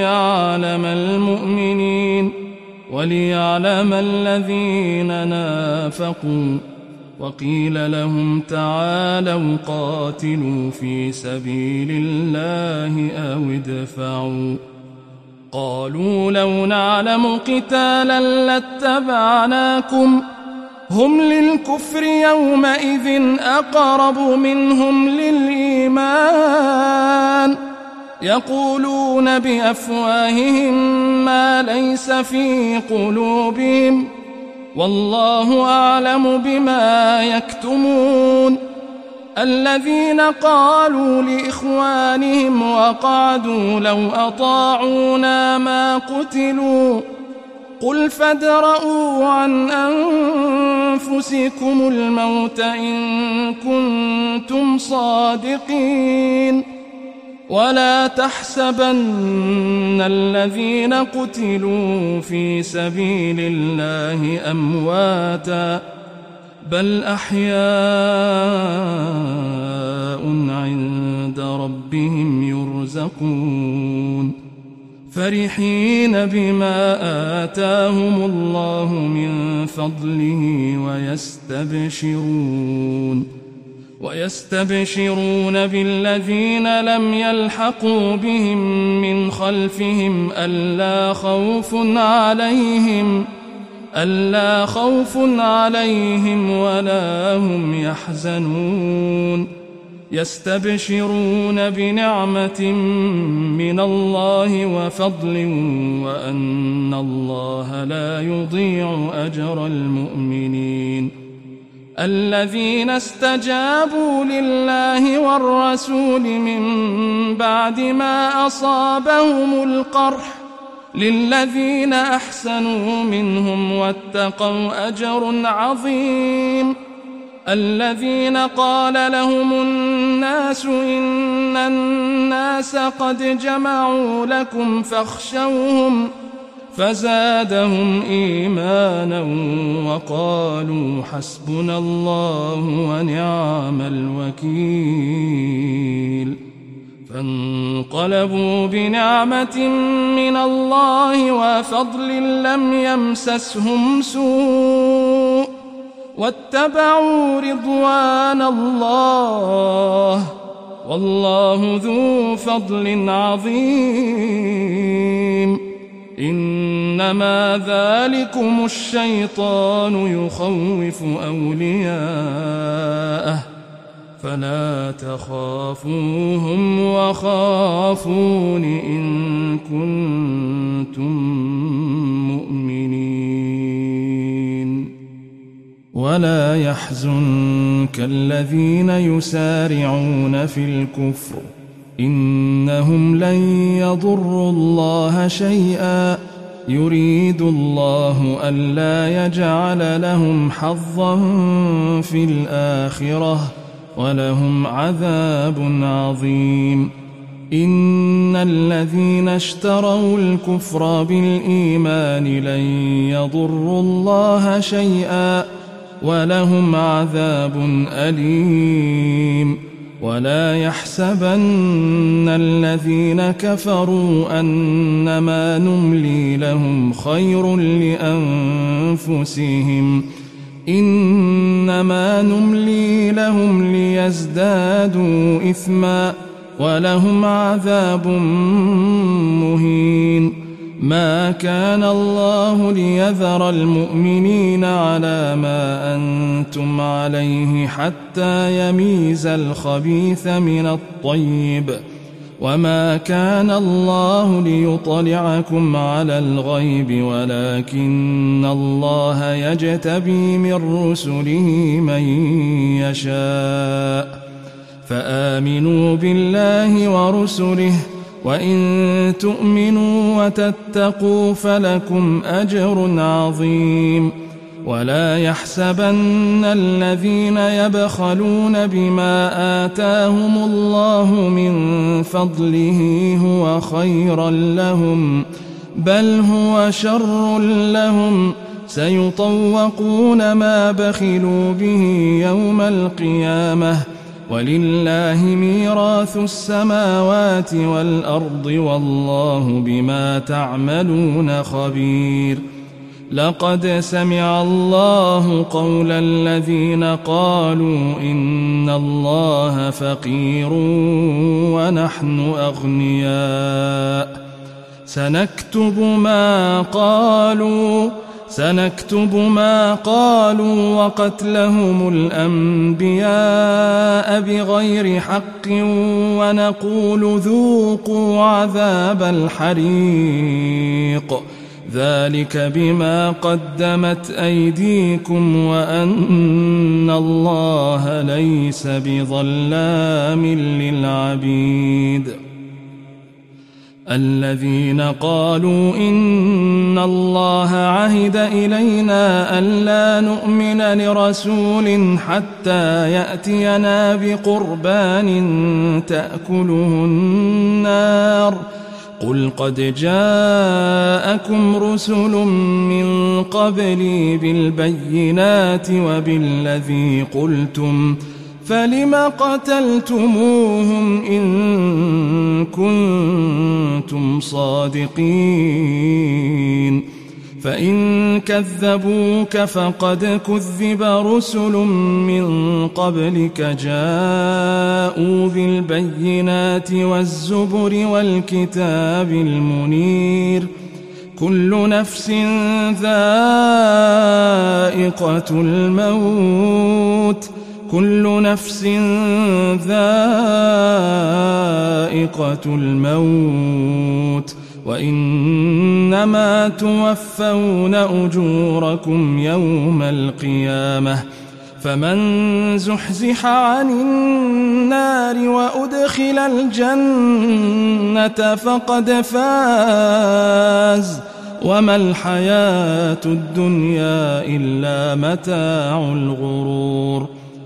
وليعلم الذين نافقوا. وقيل لهم تعالوا قاتلوا في سبيل الله أو ادفعوا، قالوا لو نعلم قتالا لاتبعناكم، هم للكفر يومئذ أقرب منهم للإيمان، يقولون بأفواههم ما ليس في قلوبهم، والله أعلم بما يكتمون. الذين قالوا لإخوانهم وقعدوا لو أطاعونا ما قتلوا، قل فادرءوا عن أنفسكم الموت إن كنتم صادقين. ولا تحسبن الذين قتلوا في سبيل الله أمواتا، بل أحياء عند ربهم يرزقون، فرحين بما آتاهم الله من فضله ويستبشرون بالذين لم يلحقوا بهم من خلفهم ألا خوف عليهم ألا خوف عليهم ولا هم يحزنون يستبشرون بنعمة من الله وفضل وأن الله لا يضيع أجر المؤمنين الذين استجابوا لله والرسول من بعد ما أصابهم القرح للذين أحسنوا منهم واتقوا أجر عظيم الذين قال لهم الناس إن الناس قد جمعوا لكم فاخشوهم فزادهم إيمانا وقالوا حسبنا الله ونعم الوكيل فانقلبوا بنعمة من الله وفضل لم يمسسهم سوء واتبعوا رضوان الله والله ذو فضل عظيم إنما ذلكم الشيطان يخوف أولياءه فلا تخافوهم وخافون إن كنتم مؤمنين ولا يحزنك الذين يسارعون في الكفر إنهم لن يضروا الله شيئا يريد الله ألا يجعل لهم حظا في الآخرة ولهم عذاب عظيم إن الذين اشتروا الكفر بالإيمان لن يضروا الله شيئا ولهم عذاب أليم ولا يحسبن الذين كفروا أنما نملي لهم خير لأنفسهم إنما نملي لهم ليزدادوا إثما ولهم عذاب مهين ما كان الله ليذر المؤمنين على ما أنتم عليه حتى يميز الخبيث من الطيب وما كان الله ليطلعكم على الغيب ولكن الله يجتبي من رسله من يشاء فآمنوا بالله ورسله وإن تؤمنوا وتتقوا فلكم أجر عظيم ولا يحسبن الذين يبخلون بما آتاهم الله من فضله هو خيرا لهم بل هو شر لهم سيطوقون ما بخلوا به يوم القيامة ولله ميراث السماوات والأرض والله بما تعملون خبير لقد سمع الله قول الذين قالوا إن الله فقير ونحن أغنياء سنكتب ما قالوا وقتلهم الأنبياء بغير حق ونقول ذوقوا عذاب الحريق ذلك بما قدمت أيديكم وأن الله ليس بظلام للعبيد الذين قالوا إن الله عهد إلينا ألا نؤمن لرسول حتى يأتينا بقربان تأكله النار قل قد جاءكم رسل من قبلي بالبينات وبالذي قلتم فلم قتلتموهم إن كنتم صادقين فإن كذبوك فقد كذب رسل من قبلك جاءوا بالبينات والزبر والكتاب المنير كل نفس ذائقة الموت كل نفس ذائقة الموت وإنما توفون أجوركم يوم القيامة فمن زحزح عن النار وأدخل الجنة فقد فاز وما الحياة الدنيا إلا متاع الغرور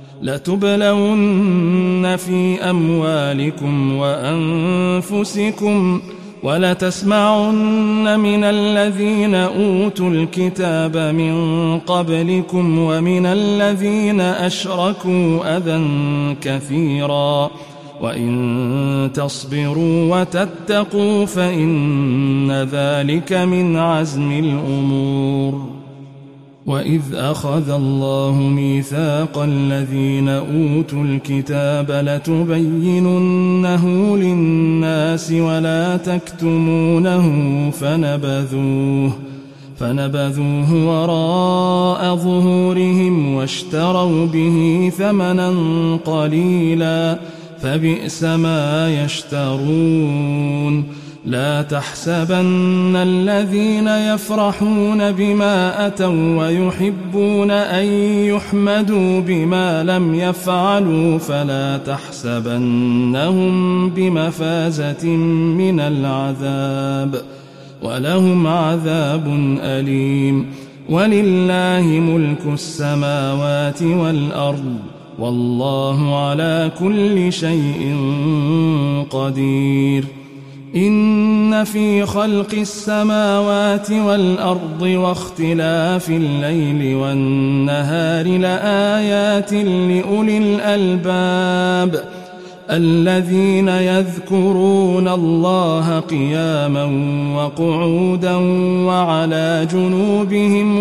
لتبلون في أموالكم وأنفسكم ولتسمعن من الذين أوتوا الكتاب من قبلكم ومن الذين أشركوا أذى كثيرا وإن تصبروا وتتقوا فإن ذلك من عزم الأمور وإذ أخذ الله ميثاق الذين أوتوا الكتاب لتبيننه للناس ولا تكتمونه فنبذوه وراء ظهورهم واشتروا به ثمنا قليلا فبئس ما يشترون لا تحسبن الذين يفرحون بما أتوا ويحبون أن يحمدوا بما لم يفعلوا فلا تحسبنهم بمفازة من العذاب ولهم عذاب أليم ولله ملك السماوات والأرض والله على كل شيء قدير إن في خلق السماوات والأرض واختلاف الليل والنهار لآيات لأولي الألباب الذين يذكرون الله قياما وقعودا وعلى جنوبهم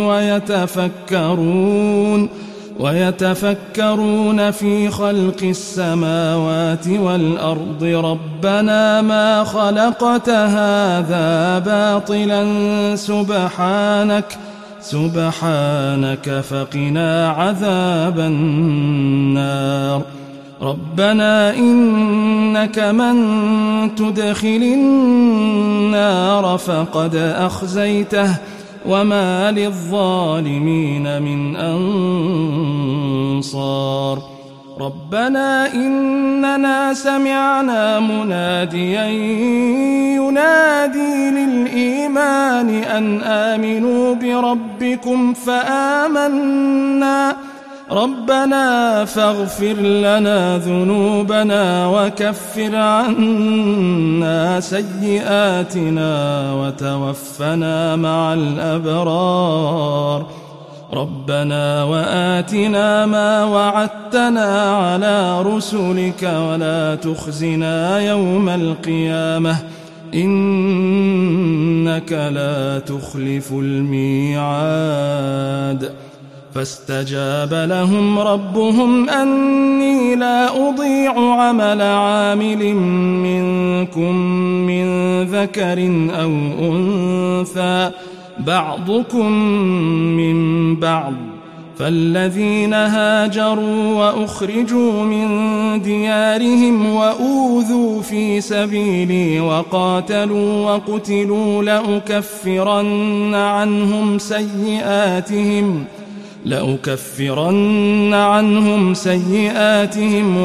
ويتفكرون في خلق السماوات والأرض ربنا ما خلقت هذا باطلا سبحانك فقنا عذاب النار ربنا إنك من تدخل النار فقد أخزيته وما للظالمين من أنصار ربنا إننا سمعنا مناديا ينادي للإيمان أن آمنوا بربكم فآمنا ربنا فاغفر لنا ذنوبنا وكفر عنا سيئاتنا وتوفنا مع الأبرار ربنا وآتنا ما وعدتنا على رسلك ولا تخزنا يوم القيامة إنك لا تخلف الميعاد فاستجاب لهم ربهم أني لا أضيع عمل عامل منكم من ذكر أو أنثى بعضكم من بعض فالذين هاجروا وأخرجوا من ديارهم وأوذوا في سبيلي وقاتلوا وقتلوا لأكفرن عنهم سيئاتهم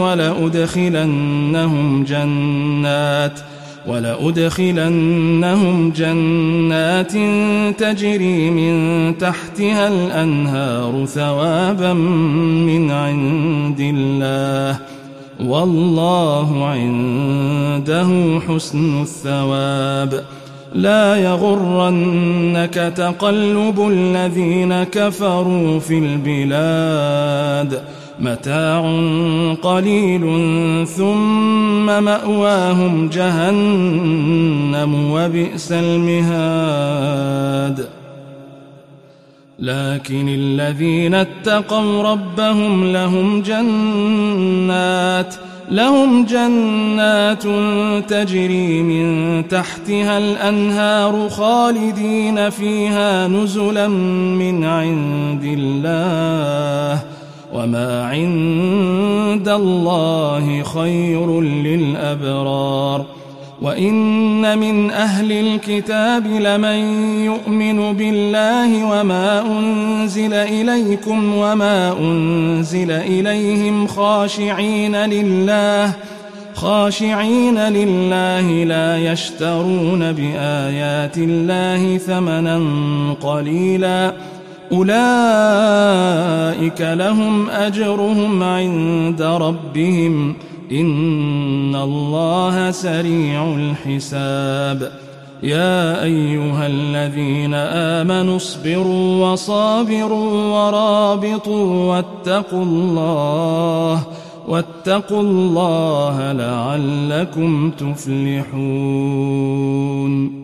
ولأدخلنهم جنات تجري من تحتها الأنهار ثوابا من عند الله والله عنده حسن الثواب لا يغرنك تقلب الذين كفروا في البلاد متاع قليل ثم مأواهم جهنم وبئس المهاد لكن الذين اتقوا ربهم لهم لهم جنات تجري من تحتها الأنهار خالدين فيها نزلا من عند الله وما عند الله خير للأبرار وإن من أهل الكتاب لمن يؤمن بالله وما أنزل إليكم وما أنزل إليهم خاشعين لله لا يشترون بآيات الله ثمنا قليلا أولئك لهم أجرهم عند ربهم إن الله سريع الحساب يا أيها الذين آمنوا اصبروا وصابروا ورابطوا واتقوا الله لعلكم تفلحون